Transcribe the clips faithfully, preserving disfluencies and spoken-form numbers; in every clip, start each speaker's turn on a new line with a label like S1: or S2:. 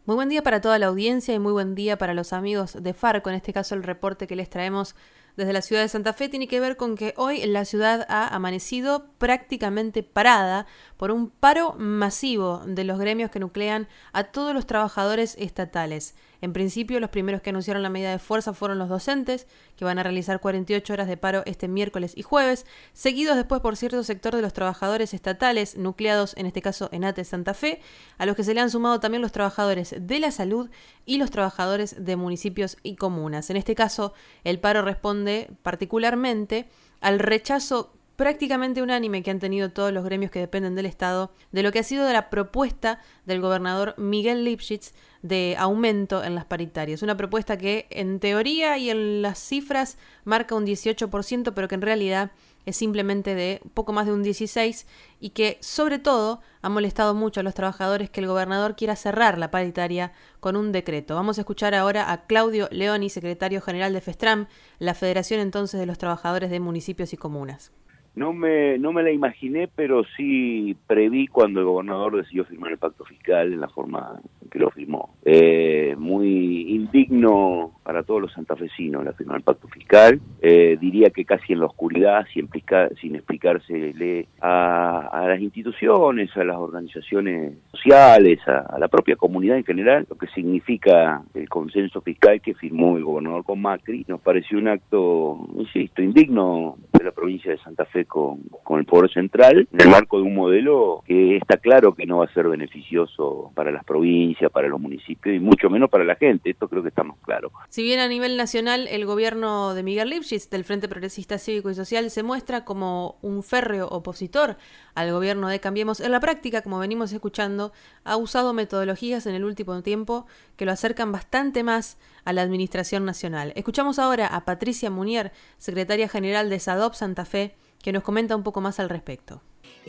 S1: Muy buen día para toda la audiencia y muy buen día para los amigos de Farco. En este caso, el reporte que les traemos desde la ciudad de Santa Fe tiene que ver con que hoy la ciudad ha amanecido prácticamente parada por un paro masivo de los gremios que nuclean a todos los trabajadores estatales. En principio, los primeros que anunciaron la medida de fuerza fueron los docentes, que van a realizar cuarenta y ocho horas de paro este miércoles y jueves, seguidos después por cierto sector de los trabajadores estatales nucleados, en este caso en ATE Santa Fe, a los que se le han sumado también los trabajadores de la salud y los trabajadores de municipios y comunas. En este caso, el paro responde particularmente al rechazo prácticamente unánime que han tenido todos los gremios que dependen del Estado de lo que ha sido de la propuesta del gobernador Miguel Lipschitz de aumento en las paritarias. Una propuesta que en teoría y en las cifras marca un dieciocho por ciento, pero que en realidad es simplemente de poco más de un dieciséis por ciento y que sobre todo ha molestado mucho a los trabajadores que el gobernador quiera cerrar la paritaria con un decreto. Vamos a escuchar ahora a Claudio Leoni, secretario general de FESTRAM, la Federación entonces de los Trabajadores de Municipios y Comunas.
S2: No me, no me la imaginé, pero sí preví cuando el gobernador decidió firmar el pacto fiscal en la forma en que lo firmó. Eh, muy indigno para todos los santafesinos la firma del pacto fiscal. Eh, diría que casi en la oscuridad, sin, explicar, sin explicársele a, a las instituciones, a las organizaciones sociales, a, a la propia comunidad en general, lo que significa el consenso fiscal que firmó el gobernador con Macri. Nos pareció un acto, insisto, indigno de la provincia de Santa Fe Con, con el Poder Central, en el marco de un modelo que está claro que no va a ser beneficioso para las provincias, para los municipios y mucho menos para la gente. Esto creo que estamos claros.
S1: Si bien a nivel nacional el gobierno de Miguel Lipschitz del Frente Progresista Cívico y Social se muestra como un férreo opositor al gobierno de Cambiemos, en la práctica, como venimos escuchando, ha usado metodologías en el último tiempo que lo acercan bastante más a la administración nacional. Escuchamos ahora a Patricia Munier, secretaria general de SADOP Santa Fe, que nos comenta un poco más al respecto.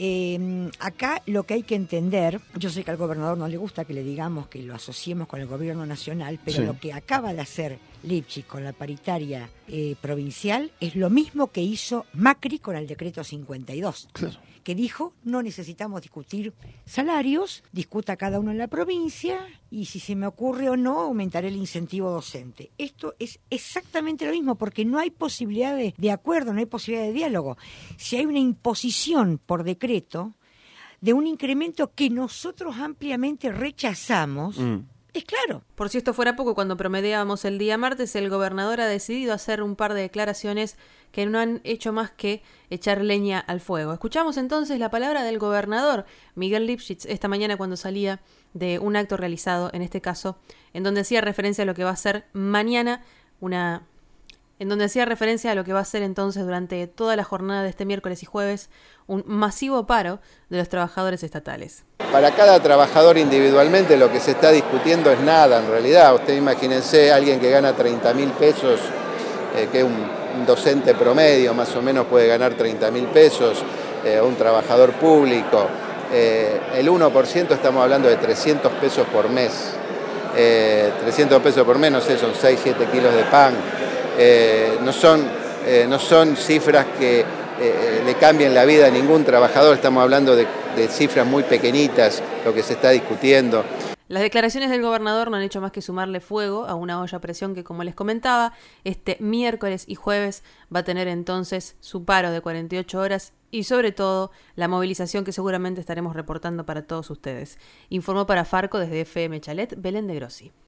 S3: Eh, acá lo que hay que entender, yo sé que al gobernador no le gusta que le digamos que lo asociemos con el gobierno nacional, pero sí, lo que acaba de hacer Lipschitz con la paritaria eh, provincial es lo mismo que hizo Macri con el decreto cincuenta y dos. Claro. Que dijo, no necesitamos discutir salarios, discuta cada uno en la provincia y si se me ocurre o no, aumentaré el incentivo docente. Esto es exactamente lo mismo porque no hay posibilidad de, de acuerdo, no hay posibilidad de diálogo. Si hay una imposición por decreto de un incremento que nosotros ampliamente rechazamos, mm. es claro.
S1: Por si esto fuera poco, cuando promediábamos el día martes, el gobernador ha decidido hacer un par de declaraciones que no han hecho más que echar leña al fuego. Escuchamos entonces la palabra del gobernador Miguel Lipschitz esta mañana cuando salía de un acto realizado, en este caso, en donde hacía referencia a lo que va a ser mañana una... en donde hacía referencia a lo que va a ser entonces durante toda la jornada de este miércoles y jueves un masivo paro de los trabajadores estatales.
S4: Para cada trabajador individualmente lo que se está discutiendo es nada en realidad. Usted imagínense alguien que gana treinta mil pesos, eh, que un, un docente promedio más o menos puede ganar treinta mil pesos, eh, un trabajador público. Eh, el uno por ciento estamos hablando de trescientos pesos por mes. Eh, trescientos pesos por mes, no sé, son seis, siete kilos de pan. Eh, no son, eh, no son cifras que eh, le cambien la vida a ningún trabajador, estamos hablando de, de cifras muy pequeñitas, lo que se está discutiendo.
S1: Las declaraciones del gobernador no han hecho más que sumarle fuego a una olla a presión que, como les comentaba, este miércoles y jueves va a tener entonces su paro de cuarenta y ocho horas y sobre todo la movilización que seguramente estaremos reportando para todos ustedes. Informó para Farco desde F M Chalet, Belén de Grossi.